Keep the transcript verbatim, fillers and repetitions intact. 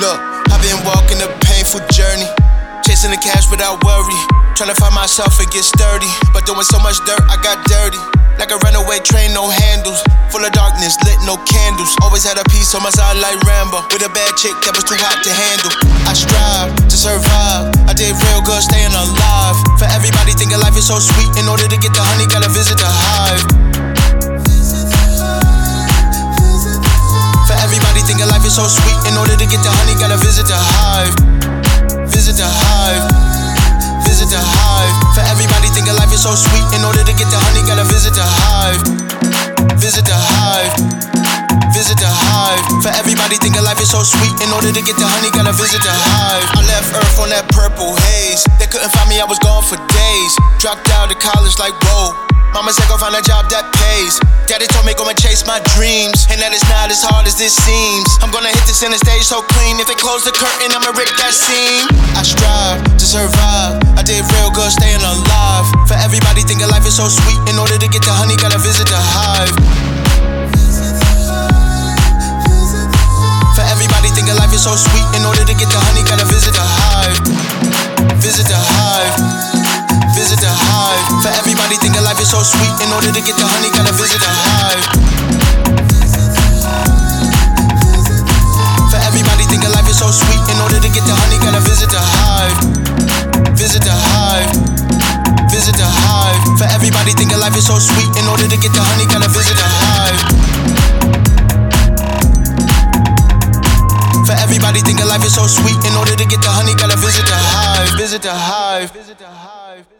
Look, I've been walking a painful journey, chasing the cash without worry, trying to find myself and get sturdy. But doing so much dirt, I got dirty. Like a runaway train, no handles. Full of darkness, lit, no candles. Always had a piece on my side like Rambo, with a bad chick that was too hot to handle. I strive to survive, I did real good staying alive. For everybody thinking life is so sweet, in order to get the honey, gotta visit the hive. For everybody thinking life is so sweet, in order to get the honey, gotta visit the hive. Visit the hive. Visit the hive. For everybody thinking life is so sweet, in order to get the honey, gotta visit the hive. Visit the hive. Visit the hive. For everybody thinking life is so sweet, in order to get the honey, gotta visit the hive. I left Earth on that purple haze. They couldn't find me, I was gone for days. Dropped out of college like whoa. Mama said go find a job that pays. Daddy told me go and chase my dreams, and that it's not as hard as this seems. I'm gonna hit the center stage so clean, if they close the curtain, I'ma rip that scene. I strive to survive, I did real good staying alive. For everybody thinking life is so sweet, in order to get the honey, gotta visit the hive. For everybody thinking life is so sweet, in order to get the honey, gotta visit the hive. Visit the hive. Visit the hive. For everybody thinking life is so sweet, in order to get the honey, gotta visit the hive. For everybody thinking life is so sweet, in order to get the honey, gotta visit the hive. Visit the hive. Visit the hive. For everybody thinking life is so sweet, in order to get the honey, gotta visit the hive. For everybody thinking life is so sweet, in order to get the honey, gotta visit the hive. Visit the hive. Visit the hive.